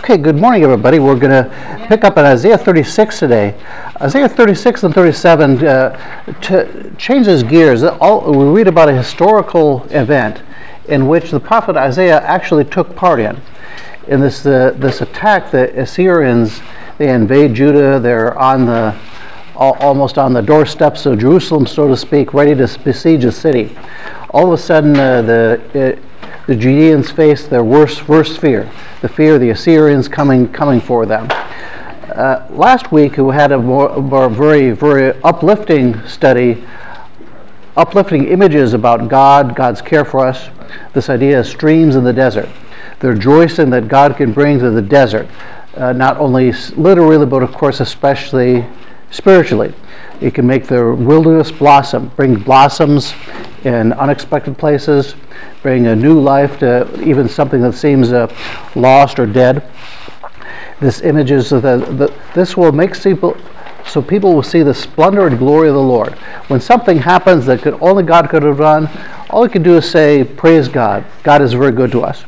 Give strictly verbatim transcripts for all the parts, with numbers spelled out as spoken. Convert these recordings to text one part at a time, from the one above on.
Okay, good morning, everybody. We're going to pick up on Isaiah thirty-six today. Isaiah thirty-six and thirty-seven uh, t- changes gears. All, we read about a historical event in which the prophet Isaiah actually took part in. In this uh, this attack, the Assyrians, they invade Judah. They're on the al- almost on the doorsteps of Jerusalem, so to speak, ready to besiege the city. All of a sudden, uh, the uh, the Judeans face their worst worst fear, the fear of the Assyrians coming coming for them. Uh, last week we had a more, more very very uplifting study, uplifting images about God, God's care for us. This idea of streams in the desert, the rejoicing that God can bring to the desert, uh, not only literally but of course especially spiritually. It can make the wilderness blossom, bring blossoms in unexpected places, bring a new life to even something that seems uh, lost or dead. This images of the, the this will make people so people will see the splendor and glory of the Lord. When something happens that could only God could have done, all we can do is say, "Praise God. God is very good to us."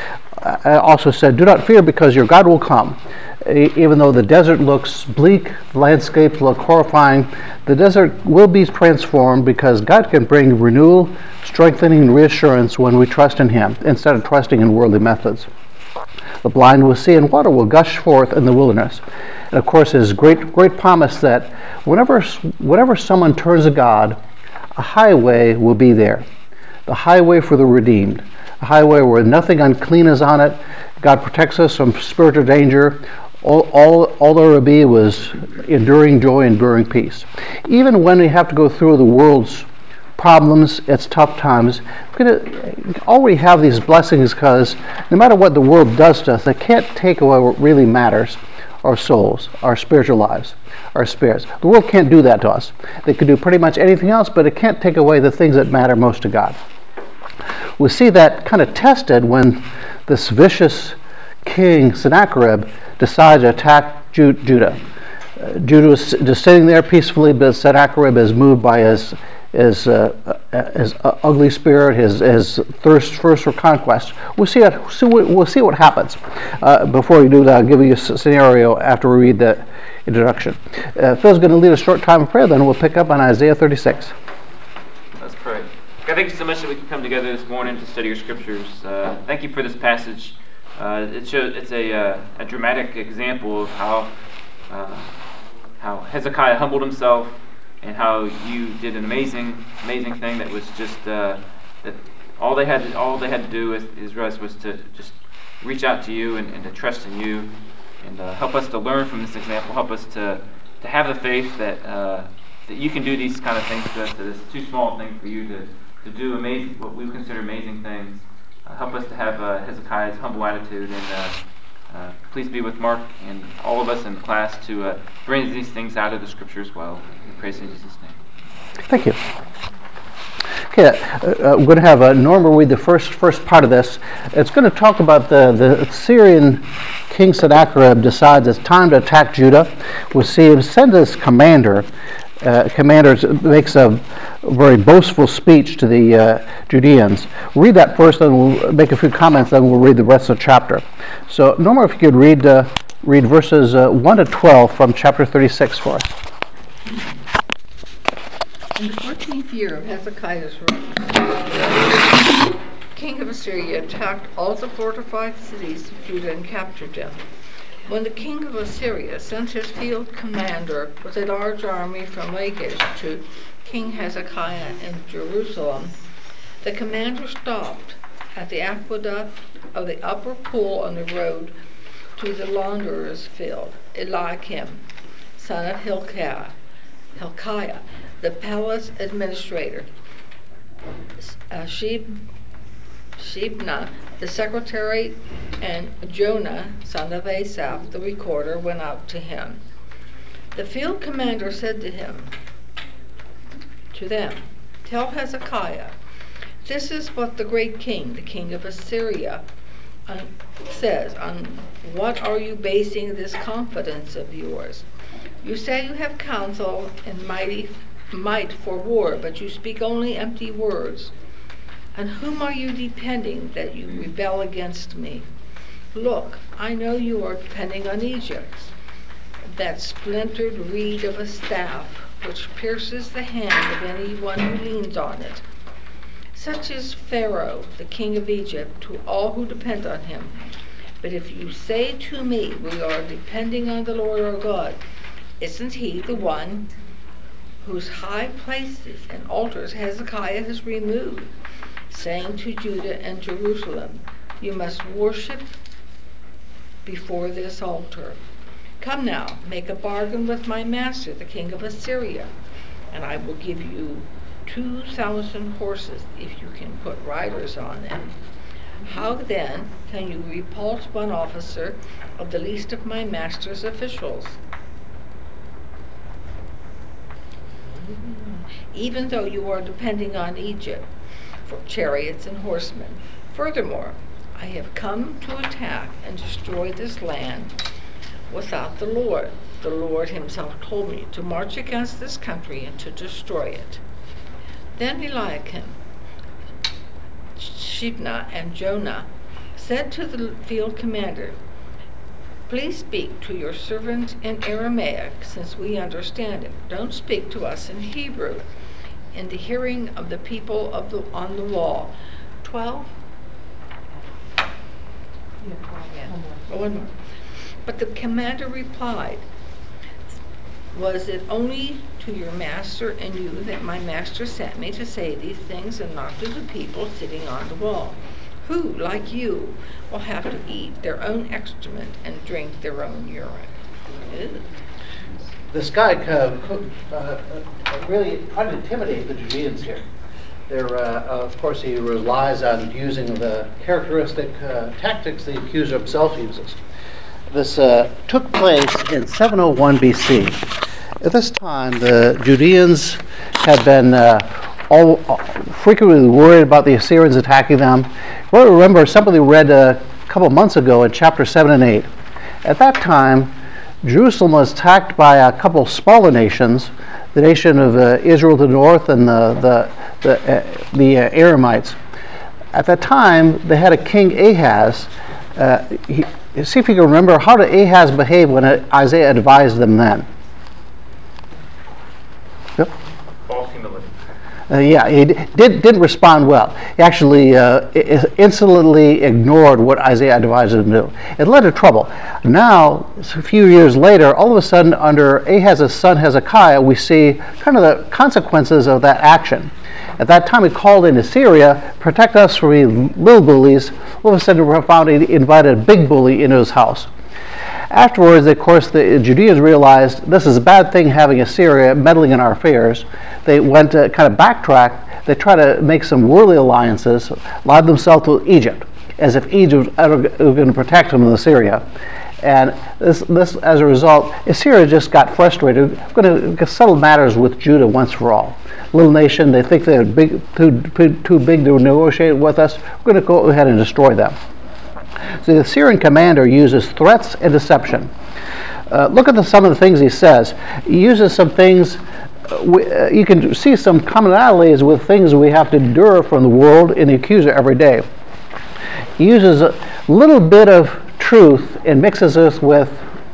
I also said, "Do not fear, because your God will come." Even though the desert looks bleak, the landscapes look horrifying, the desert will be transformed because God can bring renewal, strengthening, and reassurance when we trust in Him instead of trusting in worldly methods. The blind will see, and water will gush forth in the wilderness. And of course, His great, great promise that whenever, whenever someone turns to God, a highway will be there. The highway for the redeemed. A highway where nothing unclean is on it. God protects us from spiritual danger. All, all, all there will be was enduring joy, enduring peace. Even when we have to go through the world's problems, its tough times, we're going to already have these blessings, because no matter what the world does to us, they can't take away what really matters: our souls, our spiritual lives, our spirits. The world can't do that to us. They could do pretty much anything else, but it can't take away the things that matter most to God. We see that kind of tested when this vicious king Sennacherib decides to attack Ju- Judah. Uh, Judah is just sitting there peacefully, but Sennacherib is moved by his his, uh, uh, his uh, ugly spirit, his his thirst first for conquest. We'll see what we'll see what happens. Uh, before we do that, I'll give you a scenario after we read the introduction. Uh, Phil's going to lead a short time of prayer, then we'll pick up on Isaiah thirty-six. Let's pray. God, thank you so much that we can come together this morning to study your scriptures. Uh, thank you for this passage. Uh, it shows, it's a, uh, a dramatic example of how uh, how Hezekiah humbled himself, and how you did an amazing amazing thing that was just uh, that all they had to, all they had to do with Israel was to just reach out to you and, and to trust in you, and uh, help us to learn from this example. Help us to to have the faith that uh, that you can do these kind of things to us. That it's too small a thing for you to to do amazing what we consider amazing things. Uh, help us to have uh, Hezekiah's humble attitude, and uh, uh, please be with Mark and all of us in class to uh, bring these things out of the Scripture as well. We praise in Jesus' name. Thank you. Okay, uh, uh, we're going to have uh, Norma read the first first part of this. It's going to talk about the, the Syrian king Sennacherib decides it's time to attack Judah. We'll see him send his commander. Uh, commander makes a very boastful speech to the uh, Judeans. Read that first, then we'll make a few comments, then we'll read the rest of the chapter. So, Norma, if you could read uh, read verses uh, one to twelve from chapter thirty-six for us. In the fourteenth year of Hezekiah's reign, king of Assyria attacked all the fortified cities of Judah and captured them. When the king of Assyria sent his field commander with a large army from Lachish to King Hezekiah in Jerusalem, the commander stopped at the aqueduct of the upper pool on the road to the launderer's field. Eliakim, son of Hilkiah, Hilkiah, the palace administrator, uh, Sheb, Shebna, the secretary, and Jonah, son of Asaph, the recorder, went out to him. The field commander said to him, to them, "Tell Hezekiah, this is what the great king, the king of Assyria, uh, says. On what are you basing this confidence of yours? You say you have counsel and mighty might for war, but you speak only empty words. On whom are you depending that you rebel against me? Look, I know you are depending on Egypt, that splintered reed of a staff which pierces the hand of anyone who leans on it. Such is Pharaoh, the king of Egypt, to all who depend on him. But if you say to me, we are depending on the Lord our God, isn't he the one whose high places and altars Hezekiah has removed, saying to Judah and Jerusalem, you must worship before this altar? Come now, make a bargain with my master, the king of Assyria, and I will give you two thousand horses if you can put riders on them. How then can you repulse one officer of the least of my master's officials? Even though you are depending on Egypt for chariots and horsemen. Furthermore, I have come to attack and destroy this land without the Lord. The Lord himself told me to march against this country and to destroy it. Then Eliakim, Shebna, and Jonah said to the field commander, please speak to your servant in Aramaic, since we understand it. Don't speak to us in Hebrew, in the hearing of the people of the on the wall. Twelve? Yeah. Oh, one more. But the commander replied, was it only to your master and you that my master sent me to say these things, and not to the people sitting on the wall, who, like you, will have to eat their own excrement and drink their own urine? Ew. This guy uh, uh, really tried to intimidate the Judeans here. There, uh, of course, he relies on using the characteristic uh, tactics the accuser himself uses. This uh, took place in seven oh one B C. At this time, the Judeans had been uh, all, all, frequently worried about the Assyrians attacking them. Well, remember, somebody read a couple months ago in chapter seven and eight. At that time, Jerusalem was attacked by a couple smaller nations, the nation of uh, Israel to the north and the, the, the, uh, the uh, Aramites. At that time, they had a king, Ahaz. Uh, he, see if you can remember, how did Ahaz behave when Isaiah advised them then? Yep. False humility. Uh, yeah, he did, didn't respond well. He actually uh, insolently ignored what Isaiah advised him to do. It led to trouble. Now, a few years later, all of a sudden, under Ahaz's son Hezekiah, we see kind of the consequences of that action. At that time, he called in Assyria, protect us from the little bullies. All of a sudden, we found he invited a big bully into his house. Afterwards, of course, the Judeans realized this is a bad thing having Assyria meddling in our affairs. They went to kind of backtrack. They tried to make some worldly alliances, allied themselves with Egypt, as if Egypt was ever going to protect them from Assyria. And this, this, as a result, Assyria just got frustrated. We're going to settle matters with Judah once for all. Little nation, they think they're big, too, too big to negotiate with us. We're going to go ahead and destroy them. So the Assyrian commander uses threats and deception. Uh, look at the, some of the things he says. He uses some things, uh, we, uh, you can see some commonalities with things we have to endure from the world and the accuser every day. He uses a little bit of truth and mixes us with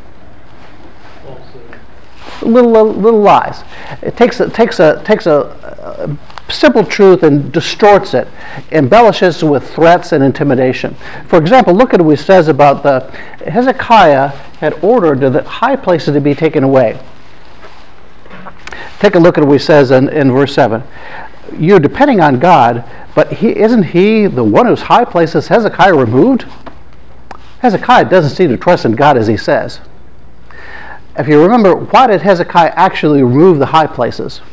little, little, little lies. It takes a, takes a, takes a, a simple truth and distorts it, embellishes with threats and intimidation. For example, look at what he says about the Hezekiah had ordered the high places to be taken away. Take a look at what he says in, in verse seven. You're depending on God, but he, isn't he the one whose high places Hezekiah removed? Hezekiah doesn't seem to trust in God as he says. If you remember, why did Hezekiah actually remove the high places?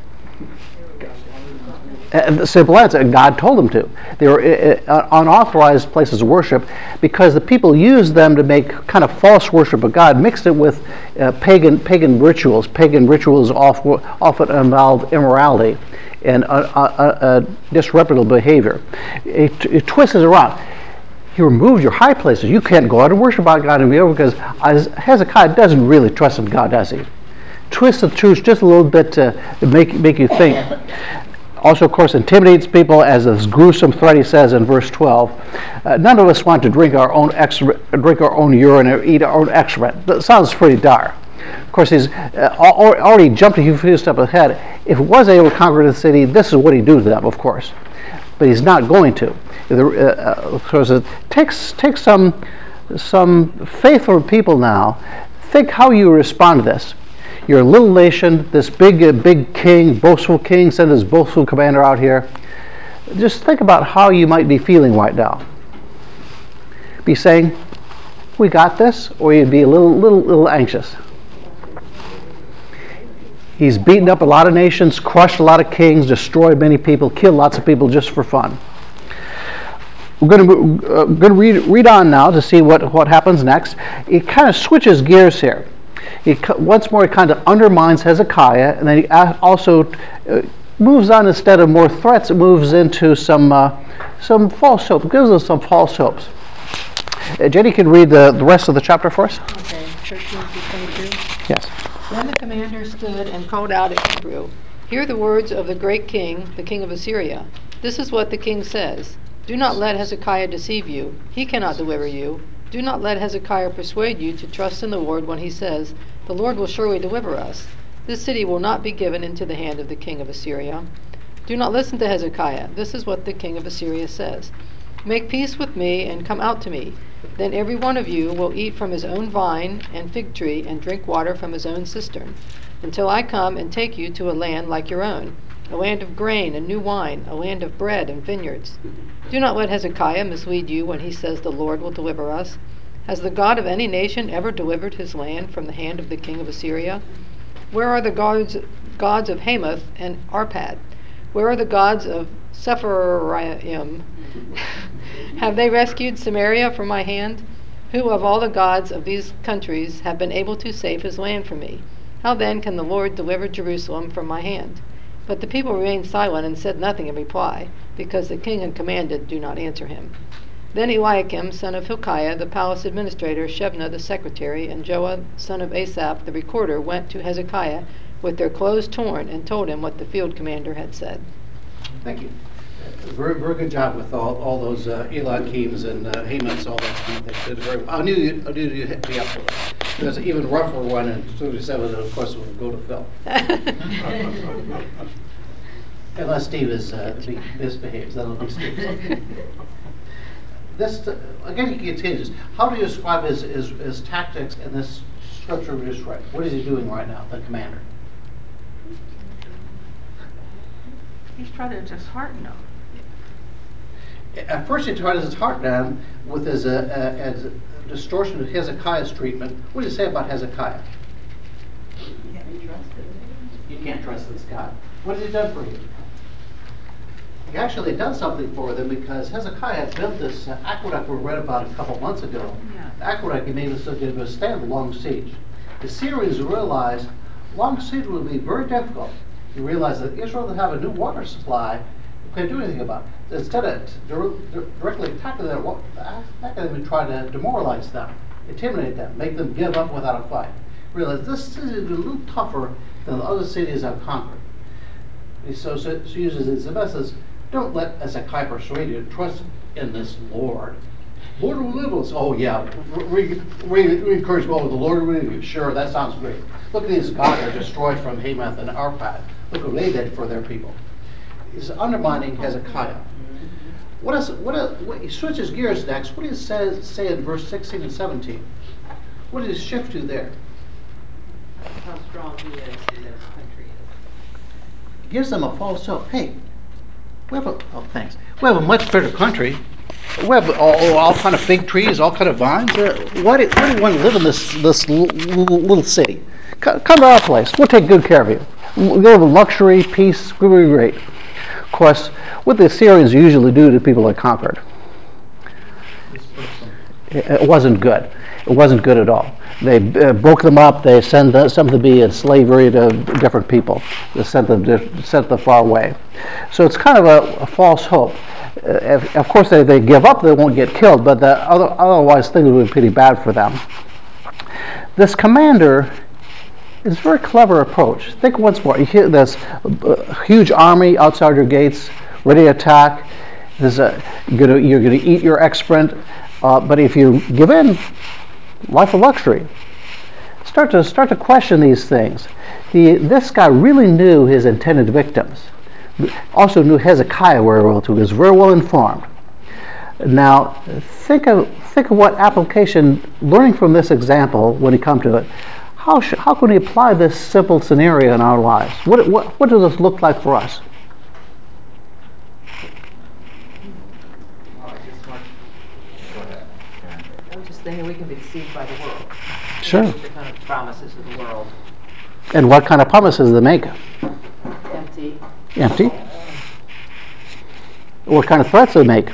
And the simple answer, God told them to. They were uh, unauthorized places of worship because the people used them to make kind of false worship of God, mixed it with uh, pagan pagan rituals. Pagan rituals often involve immorality and uh, uh, uh, disreputable behavior. It, it twists it around. He removed your high places. You can't go out and worship God and be over because Hezekiah doesn't really trust in God, does he? Twist the truth just a little bit to make make you think. Also, of course, intimidates people as this gruesome threat he says in verse twelve. Uh, none of us want to drink our own excrement, drink our own urine or eat our own excrement. That sounds pretty dire. Of course, he's uh, already jumped a few steps ahead. If he was able to conquer the city, this is what he'd do to them, of course. But he's not going to. Uh, uh, so it takes, takes some, some faithful people now. Think how you respond to this. You're a little nation, this big, uh, big king, boastful king, send his boastful commander out here. Just think about how you might be feeling right now. Be saying, we got this, or you'd be a little, little, little anxious. He's beaten up a lot of nations, crushed a lot of kings, destroyed many people, killed lots of people just for fun. We're going to, uh, going to read, read on now to see what, what happens next. He kind of switches gears here. He, once more, he kind of undermines Hezekiah, and then he also uh, moves on. Instead of more threats, it moves into some uh, some false hope. It gives us some false hopes. Uh, Jenny can read the, the rest of the chapter for us. Okay, thirteen through twenty-two. Yes. Then the commander stood and called out in Hebrew, "Hear the words of the great king, the king of Assyria. This is what the king says. Do not let Hezekiah deceive you. He cannot deliver you. Do not let Hezekiah persuade you to trust in the Lord when he says, 'The Lord will surely deliver us. This city will not be given into the hand of the king of Assyria.' Do not listen to Hezekiah. This is what the king of Assyria says. Make peace with me and come out to me. Then every one of you will eat from his own vine and fig tree and drink water from his own cistern, until I come and take you to a land like your own, a land of grain and new wine, a land of bread and vineyards. Do not let Hezekiah mislead you when he says the Lord will deliver us. Has the God of any nation ever delivered his land from the hand of the king of Assyria? Where are the gods, gods of Hamath and Arpad? Where are the gods of Sepharvaim? Have they rescued Samaria from my hand? Who of all the gods of these countries have been able to save his land from me? How then can the Lord deliver Jerusalem from my hand?" But the people remained silent and said nothing in reply, because the king had commanded, "Do not answer him." Then Eliakim, son of Hilkiah, the palace administrator, Shebna, the secretary, and Joah, son of Asaph, the recorder, went to Hezekiah with their clothes torn and told him what the field commander had said. Thank you. Very, very good job with all, all those uh, Eliakims and uh, Hamaths, all that kind of thing. Did very well. I knew you'd, I knew you'd be up for it. There's an even rougher one in thirty-seven that, of course, will go to Phil. Unless Steve is uh, misbehaves, that'll be Steve. This, uh, again, he continues. How do you describe his, his, his tactics in this scripture we just read? What is he doing right now, the commander? He's trying to dishearten them. At first, he tried to dishearten them with his uh, uh, as a distortion of Hezekiah's treatment. What does he say about Hezekiah? You can't be trusted. You can't trust this guy. What has he done for you? He actually done something for them, because Hezekiah built this uh, aqueduct we read about a couple months ago. Yeah. The aqueduct he made so it could withstand the long siege. The Syrians realized long siege would be very difficult. You realize that Israel would have a new water supply, you couldn't do anything about it. Instead of dir- directly attacking them, attacking them and try to demoralize them, intimidate them, make them give up without a fight. Realize this city is a little tougher than the other cities I've conquered. And so, so she uses it as a message. Don't let Hezekiah persuade you to trust in this Lord. Lord will deliver us. Oh yeah, we, we, we encourage, well, the Lord will deliver you. Sure, that sounds great. Look at these gods that are destroyed from Hamath and Arpad. Look what they did for their people. He's undermining Hezekiah. What is, what is, what, he switches gears next. What does he say, say in verse sixteen and seventeen? What does he shift to there? How strong he is in this country is. Gives them a false hope. Hey, we have a, oh, thanks. We have a much better country. We have all, all kind of fig trees, all kind of vines. Uh, why, do, why do you want to live in this this l- l- little city? Come, come to our place. We'll take good care of you. We'll live in luxury, peace. We'll be great. Of course, what the Assyrians usually do to people they conquered, it, it wasn't good. It wasn't good at all. They uh, broke them up. They sent the, some to be in slavery to different people. They sent them to, sent them far away. So it's kind of a, a false hope. Uh, if, of course, they, they give up, they won't get killed, but the other, otherwise things would be pretty bad for them. This commander It's a very clever approach. Think once more. You hear this uh, huge army outside your gates, ready to attack. There's a, you're going you're to eat your excrement, uh, but if you give in, life of luxury. Start to start to question these things. The, this guy really knew his intended victims. Also knew Hezekiah very well too. He was very well informed. Now think of think of what application, learning from this example when you come to it. How sh- how can we apply this simple scenario in our lives? What what what does this look like for us? I'm just thinking we can be deceived by the world. Sure. The kind of promises of the world. And what kind of promises they make? Empty. Empty. What kind of threats they make?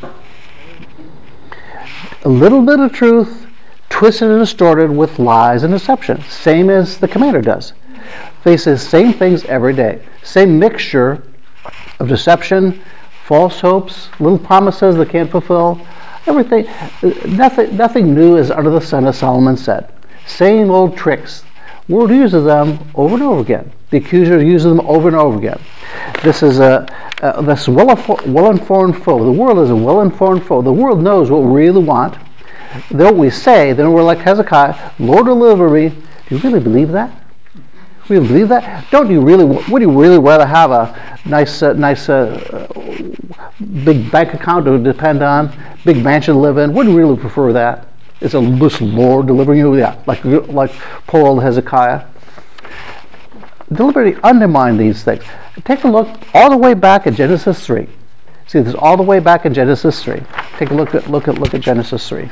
A little bit of truth, twisted and distorted with lies and deception. Same as the commander does. Faces same things every day. Same mixture of deception, false hopes, little promises they can't fulfill. Everything, nothing, nothing new is under the sun, as Solomon said. Same old tricks. The world uses them over and over again. The accuser uses them over and over again. This is a uh, this well well-informed foe. The world is a well-informed foe. The world knows what we really want. Though we say, then we're like Hezekiah, Lord deliver me. Do you really believe that? Really believe that? Don't you really? Would you really rather have a nice, uh, nice, uh, big bank account to depend on, big mansion to live in? Wouldn't you really prefer that? It's a this Lord delivering you, yeah, like like poor old Hezekiah. Deliberately undermine these things. Take a look all the way back at Genesis three. See, this is all the way back in Genesis three. Take a look at look at look at Genesis three.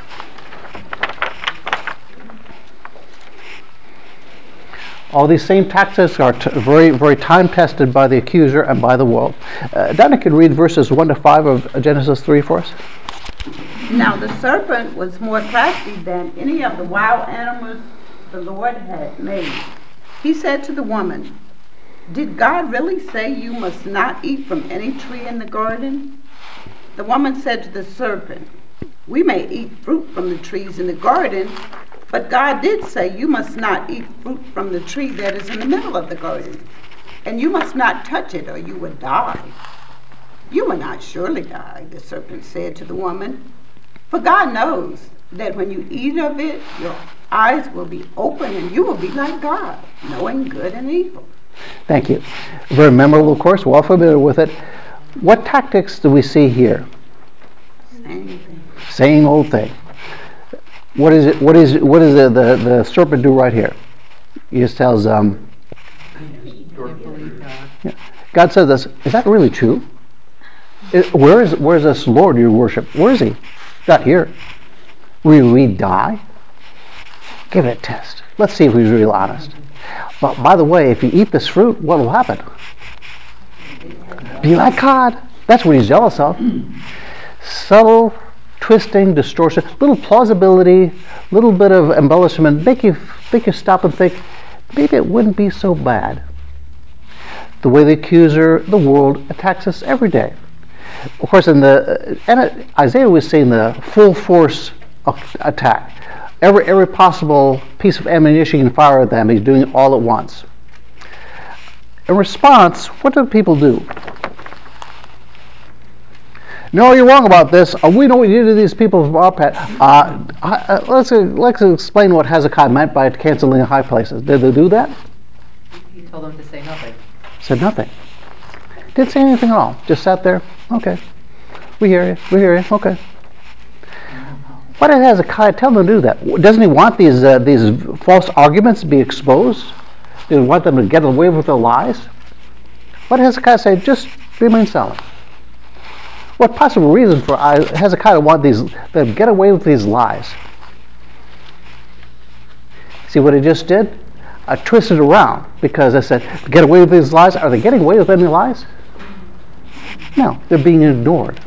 All these same tactics are t- very, very time-tested by the accuser and by the world. Uh, Donna can read verses one to five of Genesis three for us. Now the serpent was more crafty than any of the wild animals the Lord had made. He said to the woman, "Did God really say you must not eat from any tree in the garden?" The woman said to the serpent, "We may eat fruit from the trees in the garden, but God did say you must not eat fruit from the tree that is in the middle of the garden, and you must not touch it or you would die." "You will not surely die," the serpent said to the woman, "for God knows that when you eat of it, your eyes will be open and you will be like God, knowing good and evil." Thank you. Very memorable, of course. We're all familiar with it. What tactics do we see here? Same thing. Same old thing. What is it? What is what does the, the, the serpent do right here? He just tells um. Yeah. God says this. Is that really true? It, where is where is this Lord you worship? Where is he? Not here. Will we die? Give it a test. Let's see if he's really honest. But by the way, if you eat this fruit, what will happen? Be like God. That's what he's jealous of. Subtle twisting, distortion, little plausibility, little bit of embellishment, make you make you stop and think, maybe it wouldn't be so bad. The way the accuser, the world, attacks us every day. Of course, in the and Isaiah was seeing the full force attack. Every every possible piece of ammunition you can fire at them, he's doing it all at once. In response, what do people do? No, you're wrong about this. Uh, we know what you did to these people from our pet. Uh, uh, let's, uh, let's explain what Hezekiah meant by canceling the high places. Did they do that? He told them to say nothing. Said nothing. Didn't say anything at all. Just sat there. Okay. We hear you. We hear you. Okay. Why did Hezekiah tell them to do that? Doesn't he want these uh, these false arguments to be exposed? Does he want them to get away with their lies? Why did Hezekiah say, just remain silent? What possible reason for Hezekiah to want these them get away with these lies? See what he just did? I twisted around because I said, get away with these lies. Are they getting away with any lies? No, they're being ignored.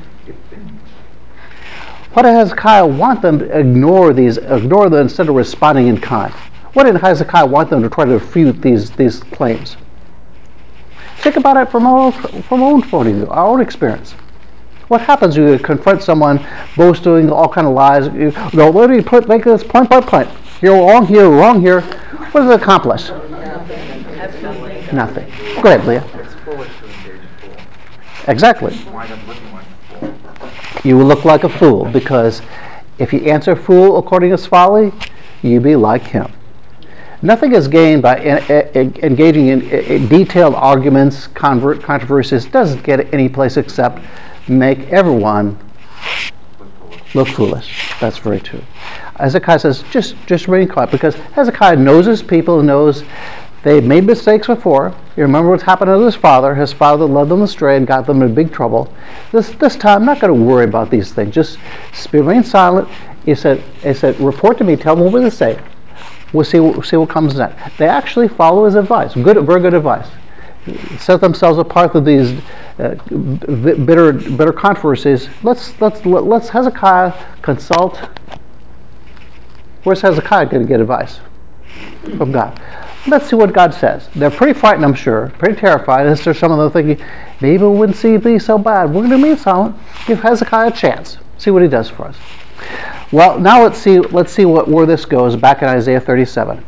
What did Hezekiah want them to ignore these, ignore them instead of responding in kind? What did Hezekiah want them to try to refute these, these claims? Think about it from our, from our own point of view, our own experience. What happens when you confront someone boasting all kind of lies? You go, what do you put, make this point by point? You're wrong here, wrong here. What does it accomplish? Nothing. Go ahead, Leah. It's foolish to engage a fool. Exactly. Wind up looking like a fool. You will look like a fool, because if you answer fool according to his folly, you be like him. Nothing is gained by en- en- engaging in, in detailed arguments, convert, controversies. Doesn't get any place except make everyone look foolish. That's very true. Hezekiah says, just, just remain quiet, because Hezekiah knows his people, knows they made mistakes before. You remember what's happened to his father. His father led them astray and got them in big trouble. This this time, I'm not going to worry about these things. Just remain silent. He said, he said, report to me. Tell me what to say. We'll see, we'll see what comes next. They actually follow his advice. Good, very good advice. Set themselves apart from these uh, bitter, bitter controversies. Let's let's let's Hezekiah consult. Where's Hezekiah going to get advice? From God. Let's see what God says. They're pretty frightened, I'm sure, pretty terrified. As there's some of them thinking, maybe we wouldn't see it be so bad. We're going to remain silent. Give Hezekiah a chance. See what he does for us. Well, now let's see. Let's see what where this goes. Back in Isaiah thirty-seven.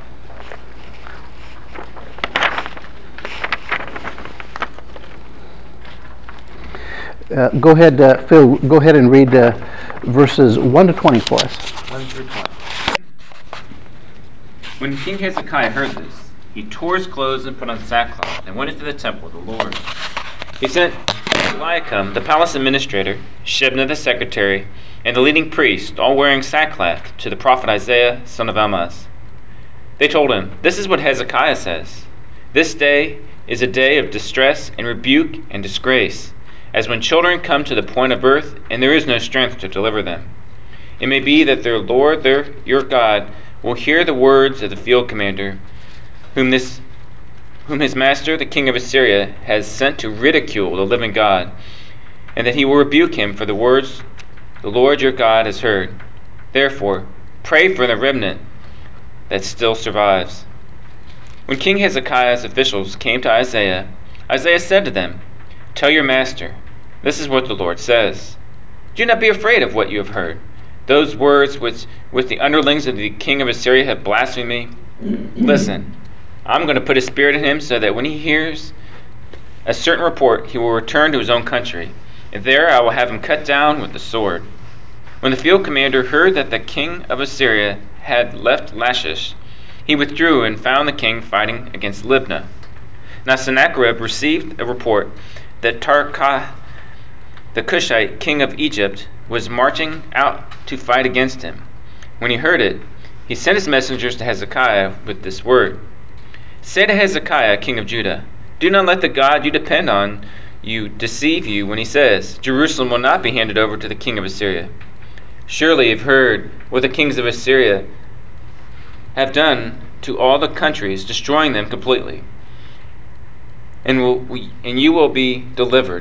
Uh, go ahead, uh, Phil. Go ahead and read uh, verses one to twenty for us. one through twenty. When King Hezekiah heard this, he tore his clothes and put on sackcloth and went into the temple of the Lord. He sent Eliakim, the palace administrator, Shebna the secretary, and the leading priest, all wearing sackcloth, to the prophet Isaiah, son of Amoz. They told him, "This is what Hezekiah says. This day is a day of distress and rebuke and disgrace, as when children come to the point of birth, and there is no strength to deliver them. It may be that their Lord, their your God, will hear the words of the field commander, whom this whom his master, the king of Assyria, has sent to ridicule the living God, and that he will rebuke him for the words the Lord your God has heard. Therefore, pray for the remnant that still survives." When King Hezekiah's officials came to Isaiah, Isaiah said to them, "Tell your master, this is what the Lord says. Do not be afraid of what you have heard. Those words which with the underlings of the king of Assyria have blasphemed me. Listen, I'm going to put a spirit in him so that when he hears a certain report, he will return to his own country. And there I will have him cut down with the sword." When the field commander heard that the king of Assyria had left Lachish, he withdrew and found the king fighting against Libnah. Now Sennacherib received a report that Tarkah, the Cushite king of Egypt, was marching out to fight against him. When he heard it, he sent his messengers to Hezekiah with this word: "Say to Hezekiah, king of Judah, do not let the God you depend on you deceive you when he says, 'Jerusalem will not be handed over to the king of Assyria.' Surely you've heard what the kings of Assyria have done to all the countries, destroying them completely. And, will, and you will be delivered.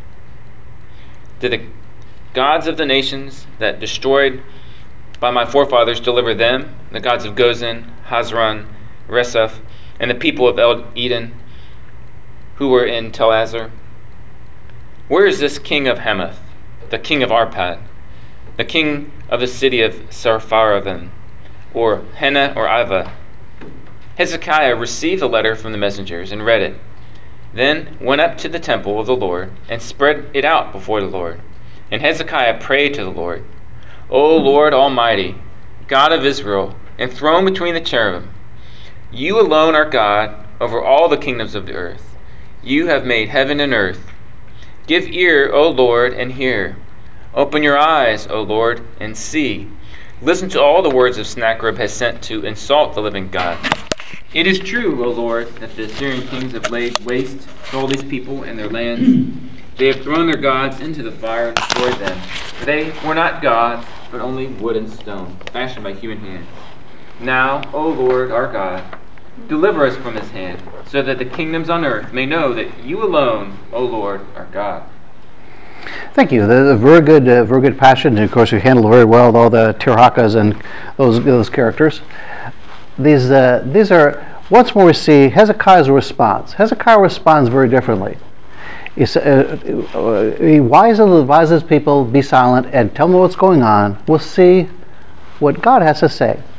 Did the gods of the nations that destroyed by my forefathers deliver them, the gods of Gozan, Hazran, Reseph, and the people of El Eden, who were in Tel-Azar? Where is this king of Hamath, the king of Arpad, the king of the city of Sepharvaim, or Hena or Iva?" Hezekiah received the letter from the messengers and read it, then went up to the temple of the Lord and spread it out before the Lord. And Hezekiah prayed to the Lord, "O Lord Almighty, God of Israel, enthroned between the cherubim, you alone are God over all the kingdoms of the earth. You have made heaven and earth. Give ear, O Lord, and hear. Open your eyes, O Lord, and see. Listen to all the words of Sennacherib has sent to insult the living God. It is true, O Lord, that the Assyrian kings have laid waste to all these people and their lands. They have thrown their gods into the fire and destroyed them. For they were not gods, but only wood and stone, fashioned by human hands. Now, O Lord, our God, deliver us from his hand, so that the kingdoms on earth may know that you alone, O Lord, are God." Thank you. That's a very good, uh, very good passion. And of course, you handle very well with all the Tirhakas and those those characters. These uh, these are once more we see Hezekiah's response. Hezekiah responds very differently. He, uh, he wisely advises people, be silent and tell them what's going on. We'll see what God has to say.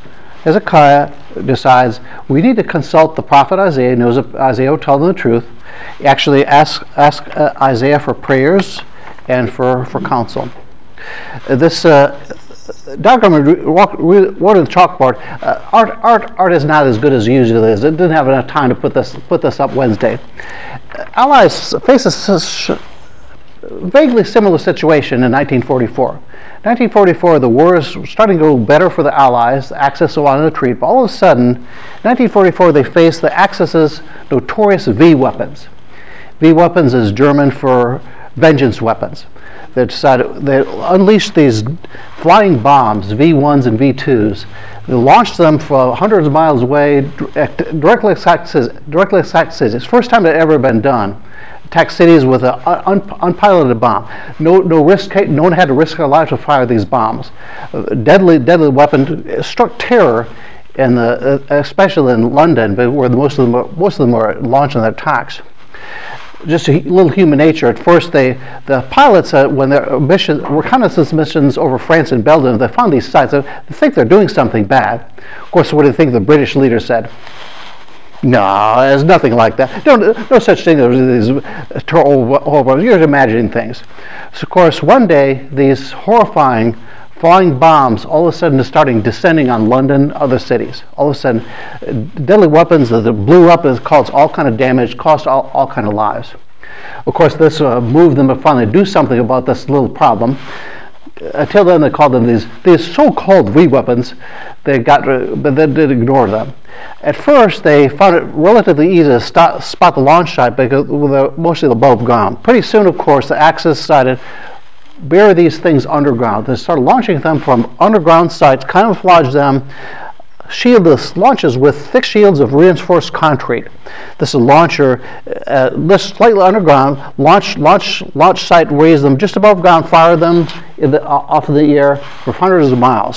Hezekiah decides we need to consult the prophet Isaiah. He knows that Isaiah will tell them the truth. He actually asks ask, uh, Isaiah for prayers and for, for counsel. Uh, this uh, diagram wrote on the chalkboard. Uh, art, art, art is not as good as it usually is. It didn't have enough time to put this put this up Wednesday. Uh, Allies face a vaguely similar situation in nineteen forty-four. nineteen forty-four, the war is starting to go better for the Allies. The Axis are on a retreat, but all of a sudden, in nineteen forty-four, they face the Axis's notorious V weapons. V weapons is German for vengeance weapons. They decided they unleashed these flying bombs, V ones and V twos. They launched them from hundreds of miles away, directly attacked directly attacked cities. First time it had ever been done. Attack cities with an un unpiloted bomb. No, no risk. No one had to risk their life to fire these bombs. Uh, deadly, deadly weapon. It struck terror in the, uh, especially in London, but where the, most of them, were, most of them were launching their attacks. Just a little human nature. At first, they, the pilots, uh, when their mission, reconnaissance missions over France and Belgium, they found these sites. They think they're doing something bad. Of course, what do you think the British leader said? No, there's nothing like that. No, no such thing as these horrible. You're imagining things. So, of course, one day these horrifying flying bombs all of a sudden are starting descending on London, other cities. All of a sudden, deadly weapons that blew up and caused all kind of damage, cost all, all kind of lives. Of course, this uh, moved them to finally do something about this little problem. Until then, they called them these these so-called V weapons. They got, but they did ignore them. At first, they found it relatively easy to stop, spot the launch site because they're mostly above ground. Pretty soon, of course, the Axis decided bury these things underground. They started launching them from underground sites, camouflage them, shield the launches with thick shields of reinforced concrete. This is a launcher, uh, this slightly underground, launch, launch, launch site, raise them just above ground, fire them in the, uh, off of the air for hundreds of miles.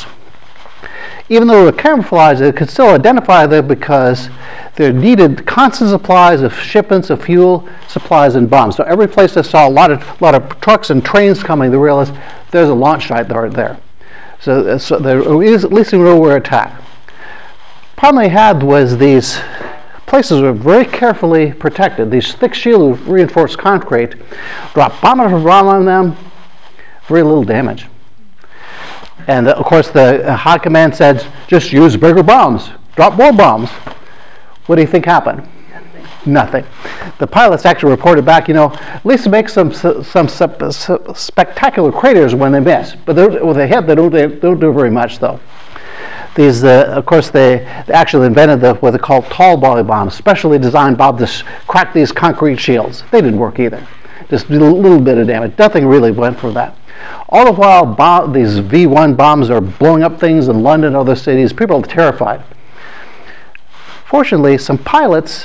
Even though they were camouflaged, they could still identify them because they needed constant supplies of shipments of fuel, supplies, and bombs. So every place they saw a lot of, lot of trucks and trains coming, they realized there's a launch site right there. So, so they at least they knew where to attack. Problem they had was these places were very carefully protected. These thick shields of reinforced concrete, drop bomb after bomb on them, very little damage. And uh, of course the uh, high command said, just use bigger bombs, drop more bombs. What do you think happened? Nothing. Nothing. The pilots actually reported back, you know, at least make some some spectacular craters when they miss. But when they hit, they don't, they don't do very much though. These, uh, of course, they, they actually invented the, what they call tall volley bombs, specially designed bombs to crack these concrete shields. They didn't work either. Just a little, little bit of damage. Nothing really went for that. All the while, bomb, these V one bombs are blowing up things in London and other cities. People are terrified. Fortunately, some pilots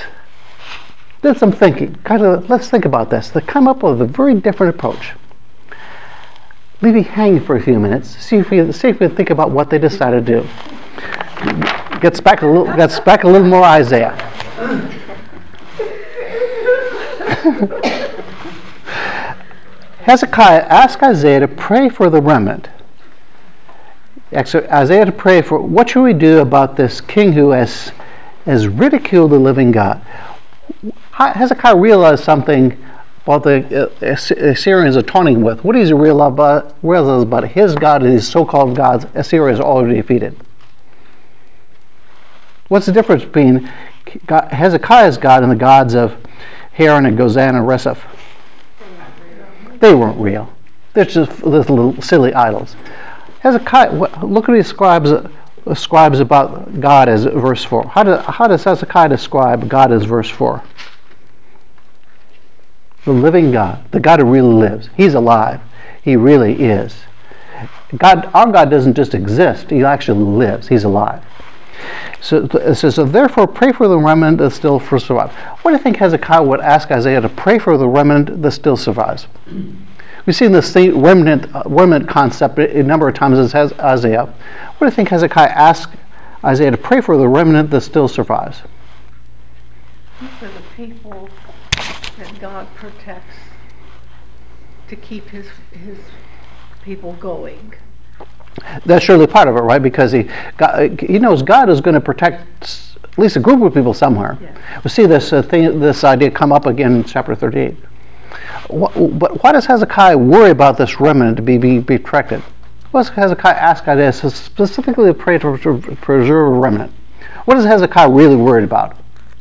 did some thinking. Kind of, let's think about this. They come up with a very different approach. Leave you hanging for a few minutes. See if we see if we think about what they decided to do. Gets back a little. Gets back a little more Isaiah. Hezekiah asked Isaiah to pray for the remnant. Isaiah to pray for what should we do about this king who has has ridiculed the living God. Hezekiah realized something about the uh, Assyrians are taunting with. What does he realize about, realize about his God and his so-called gods? Assyria is already defeated. What's the difference between God, Hezekiah's God and the gods of Haran and Gozan and Reseph? They weren't real. They're just little silly idols. Hezekiah, look what he describes, describes about God as verse four. How, do, how does Hezekiah describe God as verse four? The living God, the God who really lives. He's alive. He really is. God, our God doesn't just exist. He actually lives. He's alive. So it says, so therefore pray for the remnant that still survives. What do you think Hezekiah would ask Isaiah to pray for the remnant that still survives? We've seen this same remnant, uh, remnant concept a number of times as Isaiah. What do you think Hezekiah asked Isaiah to pray for the remnant that still survives? For the people that God protects to keep his his people going. That's surely part of it, right? Because he, God, he knows God is going to protect s- at least a group of people somewhere. Yeah. We see this uh, thing, this idea come up again in chapter thirty-eight. Wh- but why does Hezekiah worry about this remnant to be, be, be protected? Why does Hezekiah ask Isaiah specifically to pray to, to preserve a remnant? What is Hezekiah really worried about?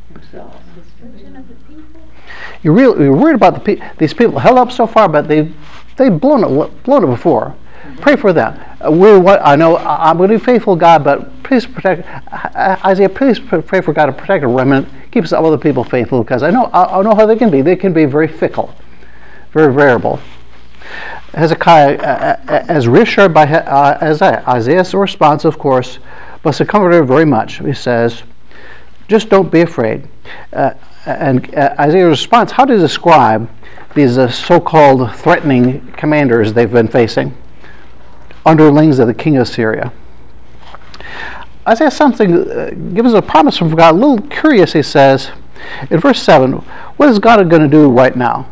You're, really, you're worried about the pe- these people held up so far, but they've, they've blown it, blown it before. Pray for them. Uh, we're what I know. I- I'm going to be faithful, God, but please protect uh, Isaiah. Please pr- pray for God to protect a remnant, keep some other people faithful, because I know I, I know how they can be. They can be very fickle, very variable. Hezekiah, uh, uh, as reassured by uh, Isaiah, Isaiah's response, of course, must have comforted her very much. He says, "Just don't be afraid." Uh, and uh, Isaiah's response, how to describe these uh, so-called threatening commanders they've been facing? Underlings of the king of Syria. Isaiah something uh, gives us a promise from God. A little curious, he says in verse seven. What is God going to do right now?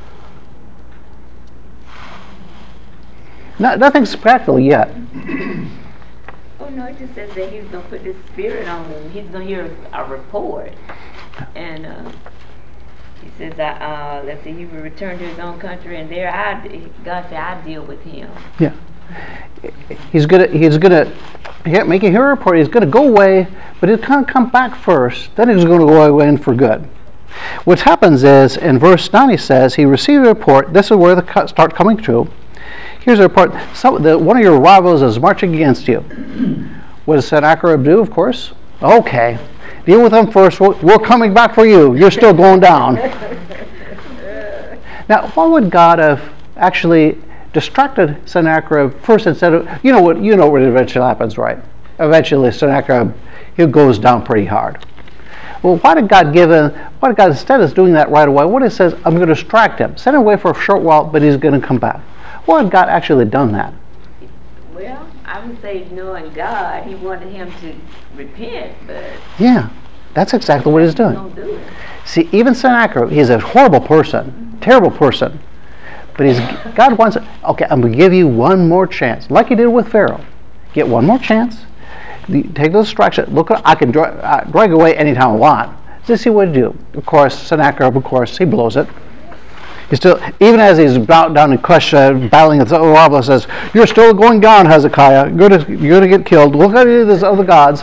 Not, nothing spectacular yet. Oh no, it just says that he's gonna put this spirit on them. He's gonna hear a report, and uh, he says that uh, let's see, he will return to his own country, and there, I God said, I deal with him. Yeah. He's gonna he's gonna make a hero report. He's gonna go away, but he's gonna come back first. Then he's gonna go away for good. What happens is in verse nine he says he received a report. This is where the cut start coming true. Here's a report. Some, the, one of your rivals is marching against you. What does Sennacherib do? Of course. Okay, deal with them first. We're, we're coming back for you. You're still going down. Now, why would God have actually distracted Sennacherib first instead of, you know what, you know what eventually happens, right? Eventually Sennacherib, he goes down pretty hard. Well, why did God give him, why did God, instead of doing that right away, what it says, I'm going to distract him, send him away for a short while, but he's going to come back. Why had God actually done that? Well, I would say knowing God, he wanted him to repent, but Yeah, that's exactly what he's doing. don't do it. See, even Sennacherib, he's a horrible person, terrible person. But he's, God wants, okay, I'm going to give you one more chance, like he did with Pharaoh. Get one more chance. The- Take the distraction. Look, I can dra- uh, drag away anytime I want. Just see what to do. Of course, Sennacherib, of course, he blows it. He still, even as he's about down in Cush, uh, battling with Zerubbabel, says, "You're still going down, Hezekiah. You're going to, you're going to get killed. Look at these other gods."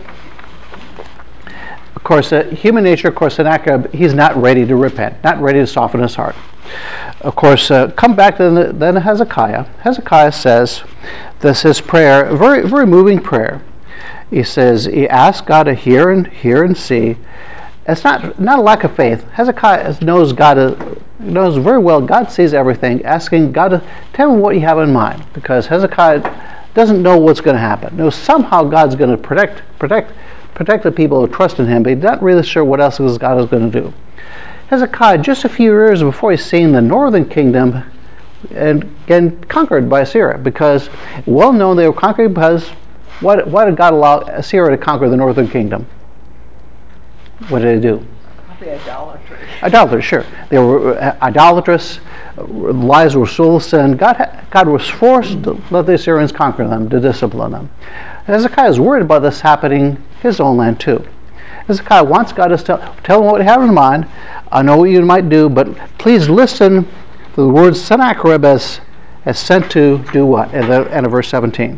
Of course, uh, human nature, of course, Sennacherib, he's not ready to repent, not ready to soften his heart. Of course, uh, come back to the, then Hezekiah. Hezekiah says, this is prayer, a very, very moving prayer. He says, he asks God to hear and hear and see. It's not not a lack of faith. Hezekiah knows God is, knows very well God sees everything, asking God to tell him what you have in mind, because Hezekiah doesn't know what's going to happen. Knows somehow God's going to protect protect protect the people who trust in him, but he's not really sure what else God is going to do. Hezekiah, just a few years before he's seen the northern kingdom and get conquered by Assyria, because well known they were conquered because what, why did God allow Assyria to conquer the northern kingdom? What did they do? Probably idolatry. Idolatry, sure. They were uh, idolatrous, uh, lives were full of sin. God, ha- God was forced to let the Assyrians conquer them, to discipline them. Hezekiah is worried about this happening in his own land too. Hezekiah wants God to tell, tell him what you have in mind. I know what you might do, but please listen to the words Sennacherib has, has sent to do what? At the end of verse seventeen.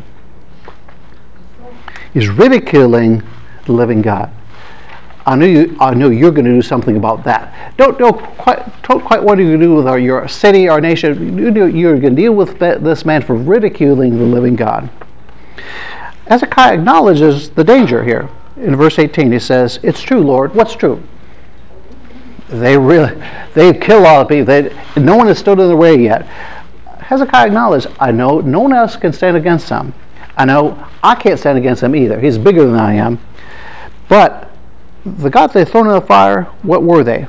He's ridiculing the living God. I know you. I know you're going to do something about that. Don't don't quite don't quite what are you going to do with our, your city, our nation? You do, you're going to deal with this man for ridiculing the living God. Hezekiah acknowledges the danger here. In verse eighteen, he says, "It's true, Lord." What's true? They really they've killed all the people. They, no one has stood in their way yet. Hezekiah acknowledged, "I know no one else can stand against them. I know I can't stand against him either. He's bigger than I am, but." The gods they thrown in the fire, what were they?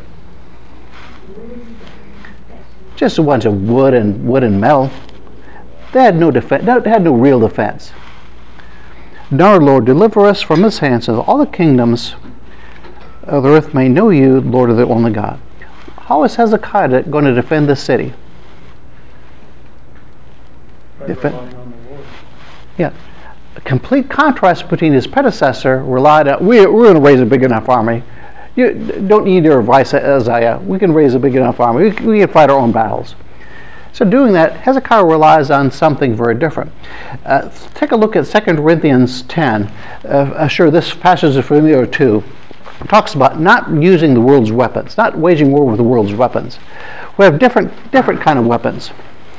Just a bunch of wood and wood and metal. They had no defense. They had no real defense. Now, Lord, deliver us from his hands, so that all the kingdoms of the earth may know you, Lord, of the only God. How is Hezekiah going to defend this city? By Defend- relying on the Lord. Yeah. A complete contrast between his predecessor relied on, we, we're going to raise a big enough army. You don't need your advice, Isaiah. We can raise a big enough army. We, we can fight our own battles. So doing that, Hezekiah relies on something very different. Uh, take a look at Second Corinthians ten. Uh, sure, this passage is familiar too. It talks about not using the world's weapons, not waging war with the world's weapons. We have different, different kind of weapons.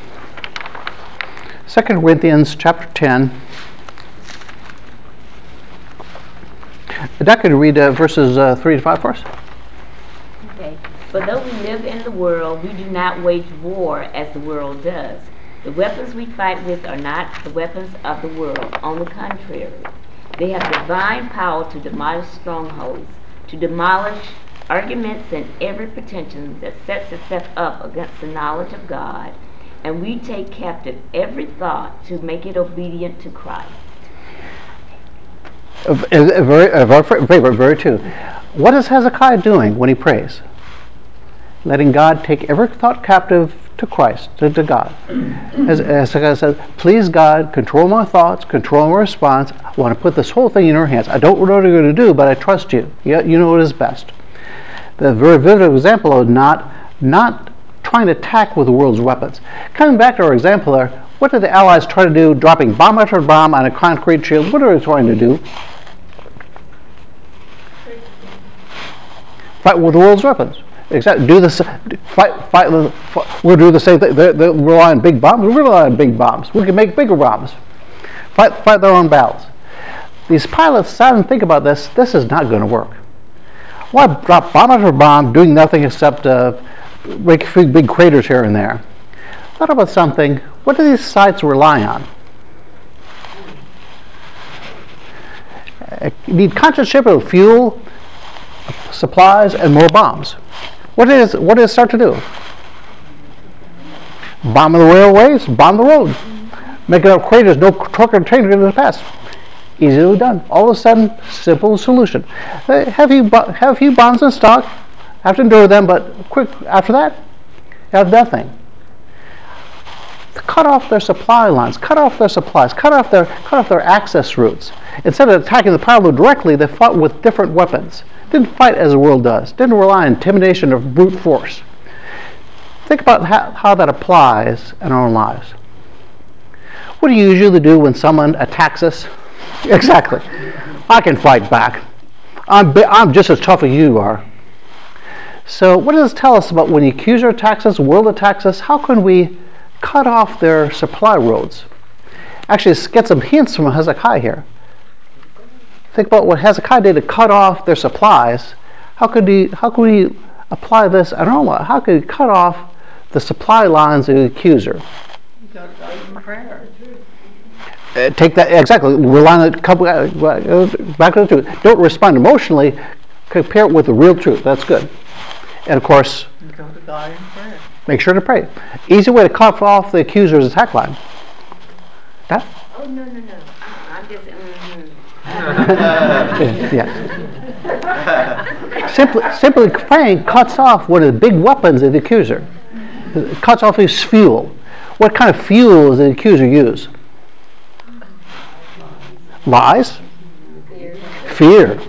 Second Corinthians chapter ten. Doc, could you read uh, verses uh, three to five for us? Okay. But though we live in the world, we do not wage war as the world does. The weapons we fight with are not the weapons of the world. On the contrary, they have divine power to demolish strongholds, to demolish arguments and every pretension that sets itself up against the knowledge of God, and we take captive every thought to make it obedient to Christ. A, a, a very, a very favorite, very too. What is Hezekiah doing when he prays? Letting God take every thought captive to Christ, to, to God. As, as Hezekiah says, please God, control my thoughts, control my response. I want to put this whole thing in your hands. I don't know what you're going to do, but I trust you. You, you know what is best. The very vivid example of not, not trying to attack with the world's weapons. Coming back to our example there, what did the Allies try to do, dropping bomb after bomb on a concrete shield? What are they trying to do? Fight with the world's weapons. Exactly. Do this. Fight. Fight. We'll do the same thing. They, they rely on big bombs. We rely on big bombs. We can make bigger bombs. Fight. Fight their own battles. These pilots sat and think about this. This is not going to work. Why drop bomb after bomb, doing nothing except uh, make big craters here and there? Thought about something. What do these sites rely on? Uh, you need constant shipment of fuel, supplies, and more bombs. What is what does it start to do? Bomb the railways, bomb the road, make enough craters, no truck or train going to pass. Easily done. All of a sudden, simple solution. Uh, have you have a few bombs in stock? Have to endure them, but quick after that, you have nothing. Cut off their supply lines, cut off their supplies, cut off their cut off their access routes. Instead of attacking the power directly, they fought with different weapons. Didn't fight as the world does. Didn't rely on intimidation or brute force. Think about how, how that applies in our own lives. What do you usually do when someone attacks us? Exactly. I can fight back. I'm, I'm just as tough as you are. So what does this tell us about when the accuser attacks us, the world attacks us? How can we cut off their supply roads? Actually, let's get some hints from Hezekiah here. Think about what Hezekiah did to cut off their supplies. How could he, how could we apply this in our life? How could he cut off the supply lines of the accuser? You got to go in prayer. Uh, take that, exactly, rely on the couple, uh, back to the truth. Don't respond emotionally, compare it with the real truth. That's good. And of course, You go to God in prayer. make sure to pray. Easy way to cut off the accuser's attack line. That? Oh, no, no, no. I'm just, mm-hmm. Yeah. Simply, simply praying cuts off one of the big weapons of the accuser. It cuts off his fuel. What kind of fuel does the accuser use? Lies, fear,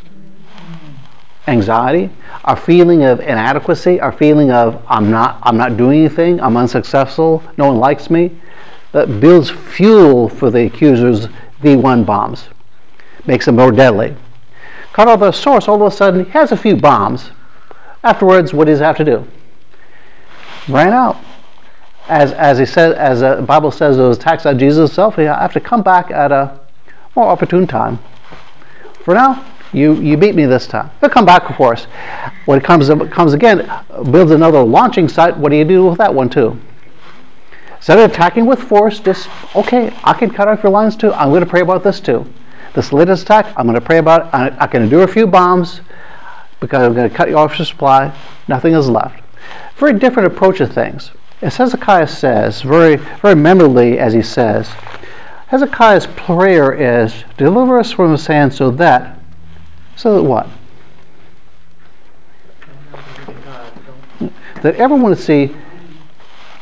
anxiety, our feeling of inadequacy, our feeling of I'm not, I'm not doing anything, I'm unsuccessful, no one likes me. That builds fuel for the accuser's V one bombs, makes them more deadly. Cut off the source, all of a sudden he has a few bombs. Afterwards, what does he have to do? Ran out. As as he said, as the Bible says, those attacks on Jesus himself, he have to come back at a more opportune time. For now, you, you beat me this time. He'll come back, of course. When it comes comes again, builds another launching site. What do you do with that one too? Instead of attacking with force, just okay. I can cut off your lines too. I'm going to pray about this too. This latest attack, I'm going to pray about it. I, I can endure a few bombs because I'm going to cut you off your supply. Nothing is left. Very different approach to things. As Hezekiah says, very very memorably, as he says, Hezekiah's prayer is, deliver us from his hand so that, so that what? That everyone would see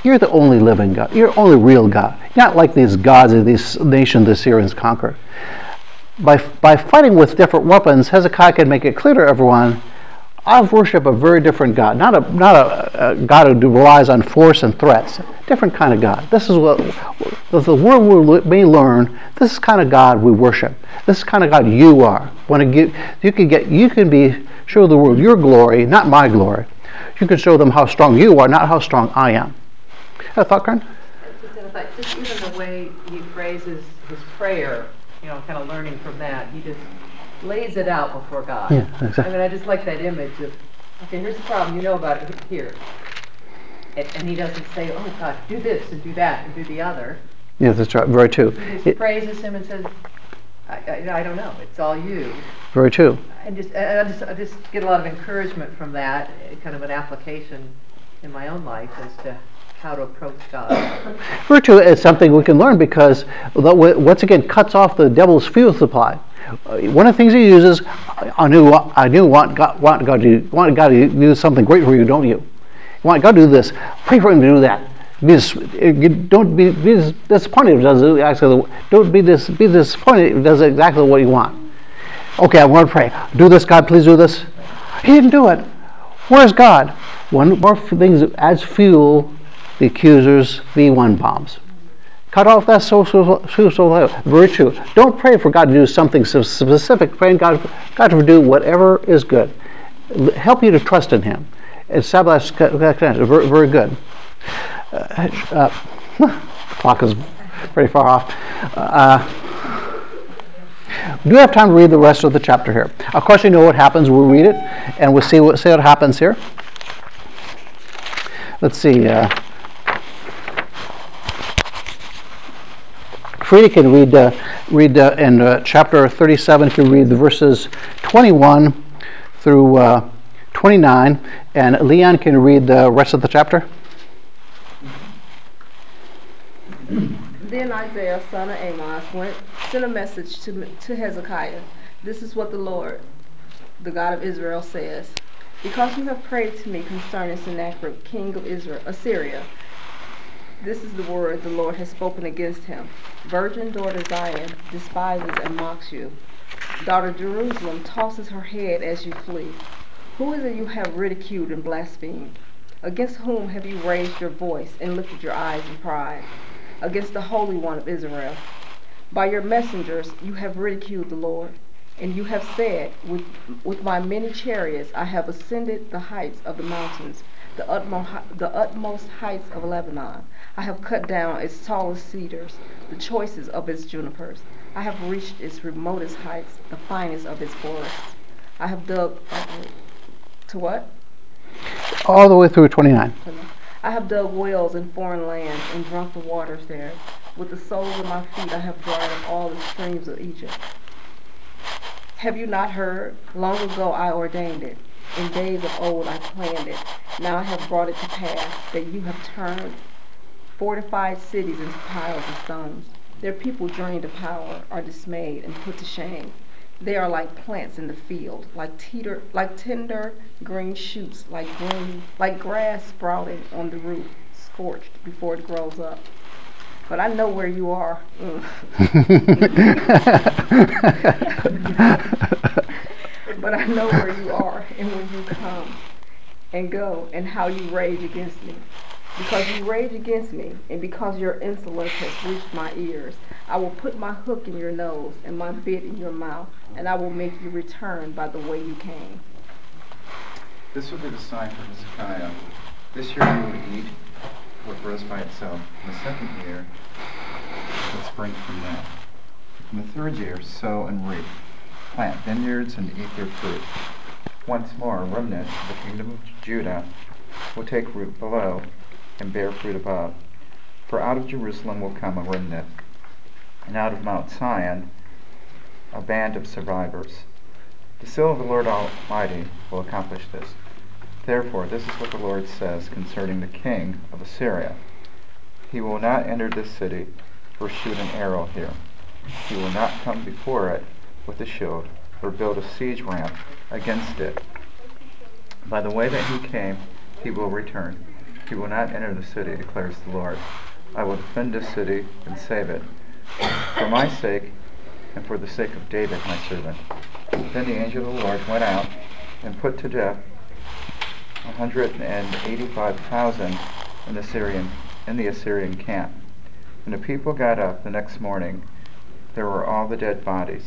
You're the only living God. You're the only real God. Not like these gods of these nations the Syrians conquered. By, by fighting with different weapons, Hezekiah can make it clear to everyone, I worship a very different God. Not a not a, a God who relies on force and threats. Different kind of God. This is what the world may learn. This is the kind of God we worship. This is the kind of God you are. Want to get you can get you can be show the world your glory, not my glory. You can show them how strong you are, not how strong I am. Have a thought, Karen? Just even the way he phrases his prayer, you know, kind of learning from that, he just lays it out before God. Yeah, exactly. I mean, I just like that image of, okay, here's the problem, you know about it here. And, and he doesn't say, oh God, do this and do that and do the other. Yeah, that's right. Very true. He just It, praises him and says, I, I, I don't know, it's all you. very true. And just, I I just, I just get a lot of encouragement from that, kind of an application in my own life as to how to approach God. Virtue is something we can learn because, once again, cuts off the devil's fuel supply. Uh, one of the things he uses, I knew, I knew, want God, want God to, want God to do something great for you, don't you? You want God to do this. Pray for Him to do that. Be dis, don't be, be disappointed if it does actually. Don't be dis, be disappointed if it does exactly what you want. Okay, I want to pray. Do this, God. Please do this. He didn't do it. Where's God? One more things that adds fuel. The accusers, V one bombs. Cut off that social, social virtue. Don't pray for God to do something so specific. Pray God, God to do whatever is good. Help you to trust in Him. Establish that connection. Very, very good. Uh, uh, clock is pretty far off. Uh, do you have time to read the rest of the chapter here? Of course, you know what happens. We'll read it, and we'll see what see what happens here. Let's see. Uh, Frida can read uh, read uh, in uh, chapter thirty-seven. Can read the verses twenty-one through uh, twenty-nine, and Leon can read the rest of the chapter. Then Isaiah, son of Amos, went sent a message to to Hezekiah. This is what the Lord, the God of Israel, says: Because you have prayed to me concerning Sennacherib, king of Israel, Assyria. This is the word the Lord has spoken against him. Virgin daughter Zion despises and mocks you. Daughter Jerusalem tosses her head as you flee. Who is it you have ridiculed and blasphemed? Against whom have you raised your voice and lifted your eyes in pride? Against the Holy One of Israel. By your messengers you have ridiculed the Lord. And you have said, with, with my many chariots I have ascended the heights of the mountains, the utmost, the utmost heights of Lebanon. I have cut down its tallest cedars, the choicest of its junipers. I have reached its remotest heights, the finest of its forests. I have dug, uh, to what? All the way through twenty-nine. I have dug wells in foreign lands and drunk the waters there. With the soles of my feet I have dried up all the streams of Egypt. Have you not heard? Long ago I ordained it. In days of old I planned it. Now I have brought it to pass that you have turned fortified cities into piles of stones. Their people journey to power, are dismayed and put to shame. They are like plants in the field, like teeter, like tender green shoots, like green, like grass sprouting on the roof, scorched before it grows up. But I know where you are. But I know where you are, and when you come and go, and how you rage against me. Because you rage against me, and because your insolence has reached my ears, I will put my hook in your nose and my bit in your mouth, and I will make you return by the way you came. This will be the sign for Hezekiah. This year you will eat what grows by itself. In the second year, what springs from that. In the third year, sow and reap. Plant vineyards and eat their fruit. Once more, a remnant of the kingdom of Judah will take root below and bear fruit above. For out of Jerusalem will come a remnant, and out of Mount Zion a band of survivors. The seal of the Lord Almighty will accomplish this. Therefore, this is what the Lord says concerning the king of Assyria. He will not enter this city or shoot an arrow here. He will not come before it with a shield or build a siege ramp against it. By the way that he came, he will return. you will not enter the city, declares the Lord. I will defend this city and save it, for my sake and for the sake of David, my servant. Then the angel of the Lord went out and put to death one hundred eighty-five thousand in the Syrian in the Assyrian camp. When the people got up the next morning, there were all the dead bodies.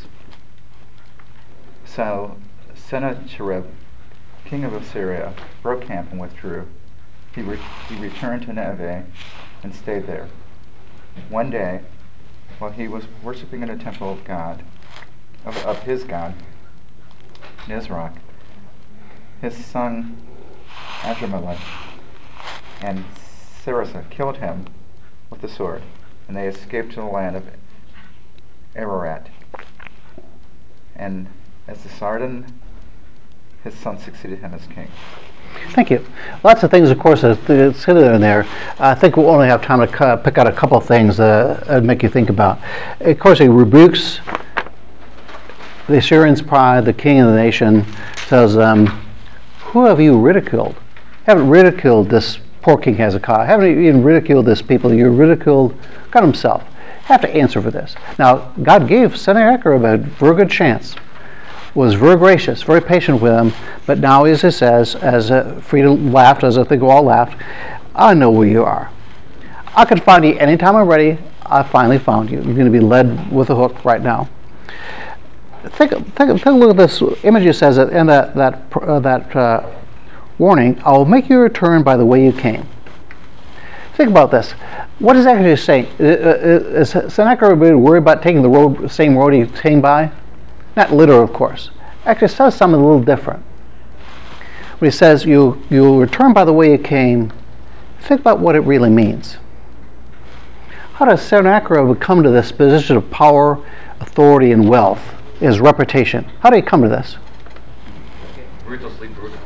So Sennacherib, king of Assyria, broke camp and withdrew. He, re- he returned to Nineveh and stayed there. One day, while he was worshiping in a temple of God, of, of his God, Nisroch, his son Adrammelech and Sarasa killed him with the sword, and they escaped to the land of Ararat. And as the Sardan, his son succeeded him as king. Thank you. Lots of things, of course, that sit in there. I think we'll only have time to cu- pick out a couple of things uh, that make you think about. Of course, he rebukes the Assyrians' pride, the king of the nation, says, um, who have you ridiculed? Haven't ridiculed this poor King Hezekiah. Haven't even ridiculed this people. You ridiculed God himself. You have to answer for this. Now, God gave Sennacherib a very good chance. Was very gracious, very patient with him, but now, as it says, as uh, Frida laughed, as I think we all laughed, I know where you are. I can find you anytime I'm ready. I finally found you. You're going to be led with a hook right now. Take, take, take a look at this image. It says at the end of that, uh, that uh, warning, I will make you return by the way you came. Think about this. What is that actually saying? Is Sennacherib worried about taking the road, same road he came by? Not literal, of course. Actually, it says something a little different. When he says, you, you return by the way you came, think about what it really means. How does Sennacherib come to this position of power, authority, and wealth, his reputation? How did he come to this? Ruthlessly brutal.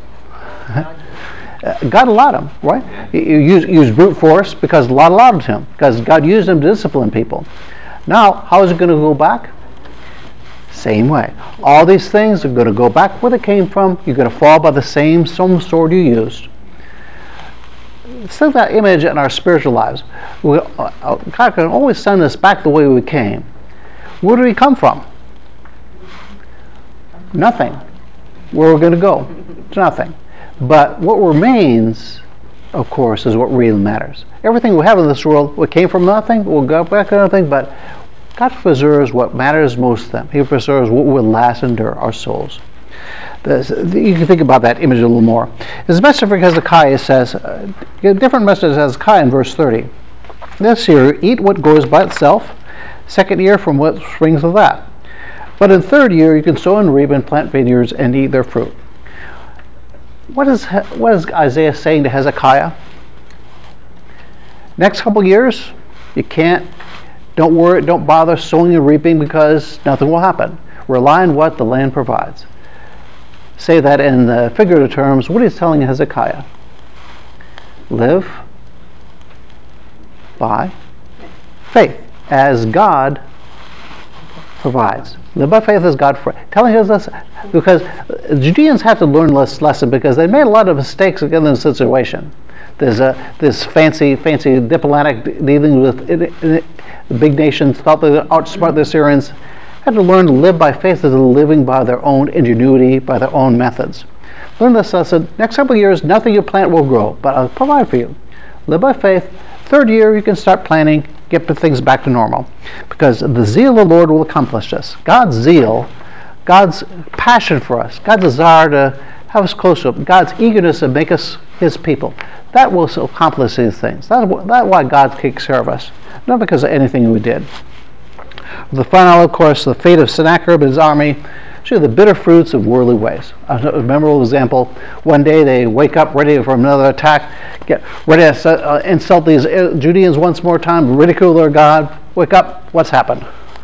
God allowed him, right? He used, used brute force because God allowed him, because God used him to discipline people. Now, how is it going to go back? Same way. All these things are going to go back where they came from. You're going to fall by the same some sword you used. Think that image in our spiritual lives. We, uh, God can always send us back the way we came. Where do we come from? Nothing. Where are we going to go? It's nothing. But what remains, of course, is what really matters. Everything we have in this world, we came from nothing, we'll go back to nothing, but God preserves what matters most to them. He preserves what will last and endure, our souls. This, you can think about that image a little more. His message for Hezekiah says, uh, a different message as Hezekiah in verse thirty. This year, eat what grows by itself. Second year, from what springs of that. But in third year, you can sow and reap and plant vineyards and eat their fruit. What is, what is Isaiah saying to Hezekiah? Next couple years, you can't, don't worry, don't bother sowing and reaping because nothing will happen. Rely on what the land provides. Say that in the figurative terms. What is he telling Hezekiah? Live by faith as God provides. Live by faith as God for telling us this because Judeans have to learn this lesson because they made a lot of mistakes in this situation. There's a this fancy, fancy diplomatic dealing with it, it, the big nations thought they would outsmart the Assyrians. Had to learn to live by faith as living by their own ingenuity, by their own methods. Learn this lesson. Next couple of years, nothing you plant will grow, but I'll provide for you. Live by faith. Third year, you can start planning, get the things back to normal. Because the zeal of the Lord will accomplish this. God's zeal, God's passion for us, God's desire to have us close to Him, God's eagerness to make us His people, that will accomplish these things. That's why God takes care of us, not because of anything we did. The final, of course, the fate of Sennacherib and his army, show the bitter fruits of worldly ways. A memorable example, one day they wake up ready for another attack, get ready to uh, insult these Judeans once more time, ridicule their God. Wake up, what's happened?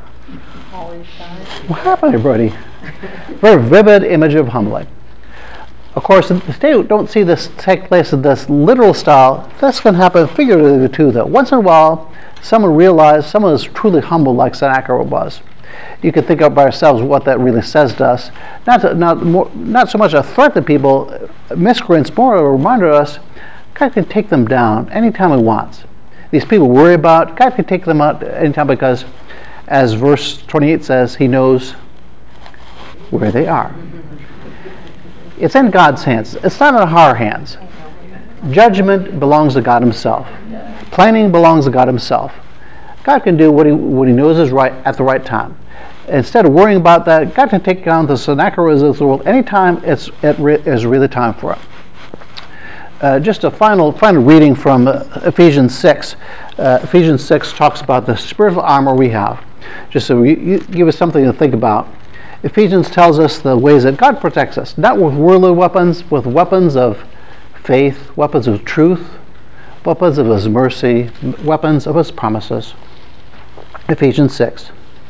What happened, everybody? Very vivid image of humbling. Of course, if they don't see this take place in this literal style, this can happen figuratively too, though. Once in a while, someone realizes someone is truly humble like Sennacherib was. You can think of by ourselves what that really says to us. Not, to, not, more, not so much a threat to people, miscreants, more a reminder to us, God can take them down anytime He wants. These people worry about, God can take them out anytime because, as verse twenty-eight says, He knows where they are. It's in God's hands. It's not in our hands. Judgment belongs to God Himself. Planning belongs to God Himself. God can do what He what He knows is right at the right time. Instead of worrying about that, God can take down the Sennacheribs of the world anytime it's it re, is really time for it. Uh, just a final final reading from uh, Ephesians six. Uh, Ephesians six talks about the spiritual armor we have. Just so you, you give us something to think about. Ephesians tells us the ways that God protects us, not with worldly weapons, with weapons of faith, weapons of truth, weapons of His mercy, weapons of His promises. Ephesians six.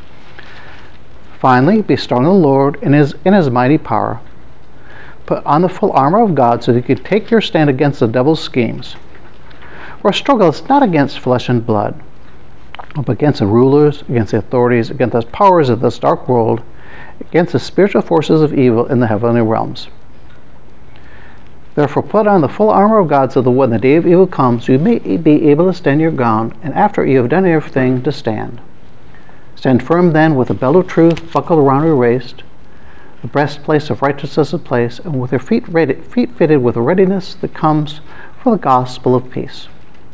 Finally, be strong in the Lord and his, in His mighty power. Put on the full armor of God so that you can take your stand against the devil's schemes. For our struggle is not against flesh and blood, but against the rulers, against the authorities, against the powers of this dark world, against the spiritual forces of evil in the heavenly realms. Therefore put on the full armor of God so that when the day of evil comes, you may be able to stand your ground, and after you have done everything, to stand. Stand firm then with the belt of truth buckled around your waist, the breastplate of righteousness in place, and with your feet, ready, feet fitted with the readiness that comes from the gospel of peace.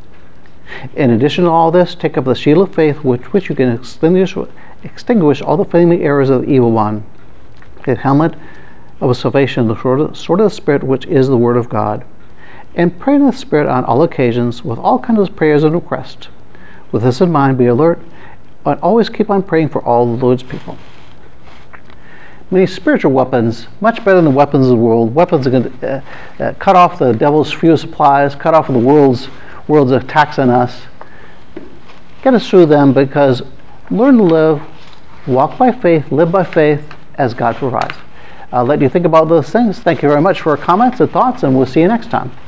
In addition to all this, take up the shield of faith with which you can extinguish, extinguish all the flaming arrows of the evil one, the helmet of salvation, the sword of, sword of the Spirit, which is the Word of God, and pray in the Spirit on all occasions with all kinds of prayers and requests. With this in mind, be alert and always keep on praying for all the Lord's people. Many spiritual weapons, much better than the weapons of the world. Weapons that can uh, uh, cut off the devil's fuel supplies, cut off the world's world's attacks on us. Get us through them, because learn to live, walk by faith, live by faith as God provides. I'll let you think about those things. Thank you very much for your comments and thoughts, and we'll see you next time.